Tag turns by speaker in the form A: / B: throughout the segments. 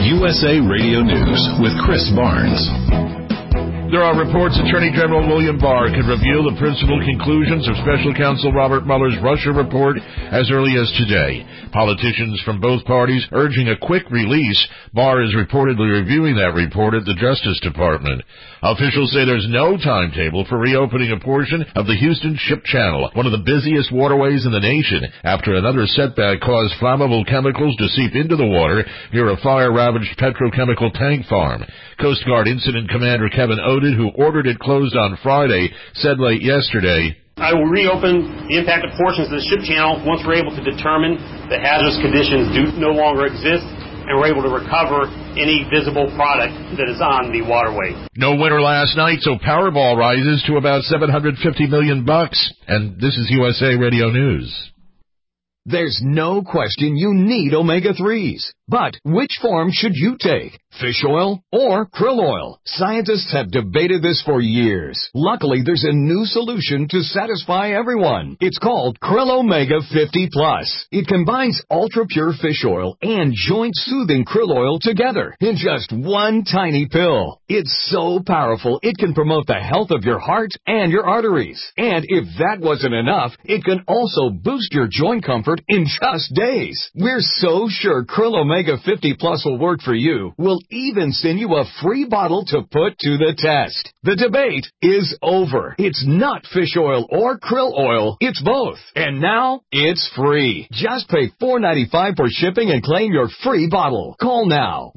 A: USA Radio News with Chris Barnes.
B: There are reports Attorney General William Barr could reveal the principal conclusions of Special Counsel Robert Mueller's Russia report as early as today. Politicians from both parties urging a quick release. Barr is reportedly reviewing that report at the Justice Department. Officials say there's no timetable for reopening a portion of the Houston Ship Channel, one of the busiest waterways in the nation, after another setback caused flammable chemicals to seep into the water near a fire-ravaged petrochemical tank farm. Coast Guard Incident Commander Kevin Oded, who ordered it closed on Friday, said late yesterday,
C: I will reopen the impacted portions of the ship channel once we're able to determine the hazardous conditions do no longer exist and we're able to recover any visible product that is on the waterway.
B: No winner last night, so Powerball rises to about $750 million. And this is USA Radio News.
D: There's no question you need omega-3s. But which form should you take? Fish oil or krill oil? Scientists have debated this for years. Luckily, there's a new solution to satisfy everyone. It's called Krill Omega 50 Plus. It combines ultra-pure fish oil and joint-soothing krill oil together in just one tiny pill. It's so powerful, it can promote the health of your heart and your arteries. And if that wasn't enough, it can also boost your joint comfort in just days. We're so sure Krill Omega 50 Plus will work for you. We'll even send you a free bottle to put to the test. The debate is over. It's not fish oil or krill oil. It's both. And now, it's free. Just pay $4.95 for shipping and claim your free bottle. Call now.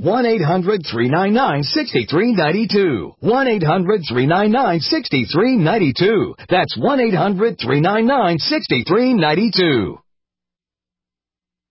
D: 1-800-399-6392. 1-800-399-6392. That's 1-800-399-6392.